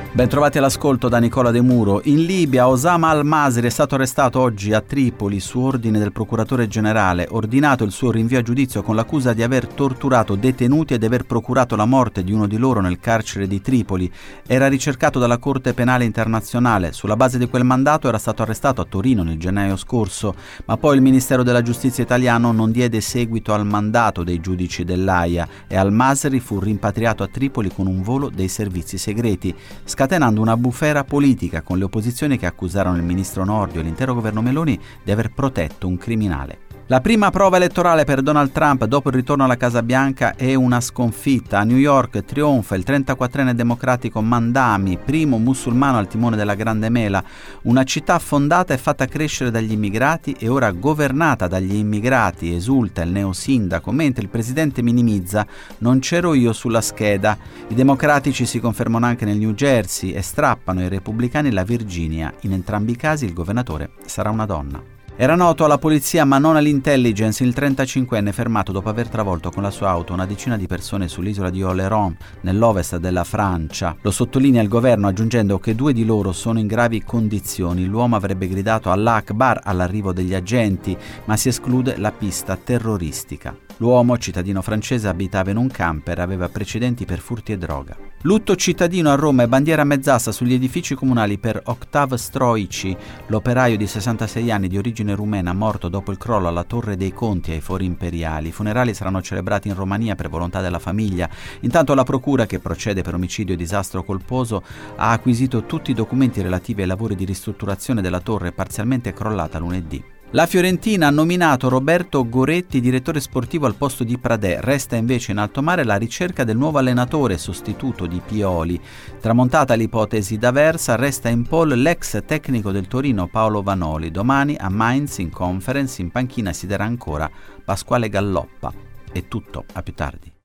Ben trovati all'ascolto da Nicola De Muro. In Libia Osama al-Masri è stato arrestato oggi a Tripoli su ordine del procuratore generale, ordinato il suo rinvio a giudizio con l'accusa di aver torturato detenuti e di aver procurato la morte di uno di loro nel carcere di Tripoli. Era ricercato dalla Corte Penale Internazionale. Sulla base di quel mandato era stato arrestato a Torino nel gennaio scorso, ma poi il Ministero della Giustizia italiano non diede seguito al mandato dei giudici dell'Aia e al-Masri fu rimpatriato a Tripoli con un volo dei servizi segreti, scatenando una bufera politica con le opposizioni che accusarono il ministro Nordio e l'intero governo Meloni di aver protetto un criminale. La prima prova elettorale per Donald Trump dopo il ritorno alla Casa Bianca è una sconfitta. A New York trionfa il 34enne democratico Mamdani, primo musulmano al timone della Grande Mela, una città fondata e fatta crescere dagli immigrati e ora governata dagli immigrati, esulta il neosindaco, mentre il presidente minimizza: non c'ero io sulla scheda. I democratici si confermano anche nel New Jersey e strappano ai repubblicani la Virginia. In entrambi i casi il governatore sarà una donna. Era noto alla polizia ma non all'intelligence il 35enne fermato dopo aver travolto con la sua auto una decina di persone sull'isola di Oléron, nell'ovest della Francia. Lo sottolinea il governo aggiungendo che 2 di loro sono in gravi condizioni. L'uomo avrebbe gridato Allah Akbar all'arrivo degli agenti, ma si esclude la pista terroristica. L'uomo, cittadino francese, abitava in un camper e aveva precedenti per furti e droga. Lutto cittadino a Roma e bandiera a mezz'asta sugli edifici comunali per Octav Stroici, l'operaio di 66 anni di origine rumena morto dopo il crollo alla Torre dei Conti ai Fori Imperiali. I funerali saranno celebrati in Romania per volontà della famiglia. Intanto la procura, che procede per omicidio e disastro colposo, ha acquisito tutti i documenti relativi ai lavori di ristrutturazione della torre parzialmente crollata lunedì. La Fiorentina ha nominato Roberto Goretti direttore sportivo al posto di Pradè. Resta invece in alto mare la ricerca del nuovo allenatore sostituto di Pioli. Tramontata l'ipotesi d'Aversa, resta in pole l'ex tecnico del Torino Paolo Vanoli. Domani a Mainz in conference in panchina siederà ancora Pasquale Galloppa. È tutto, a più tardi.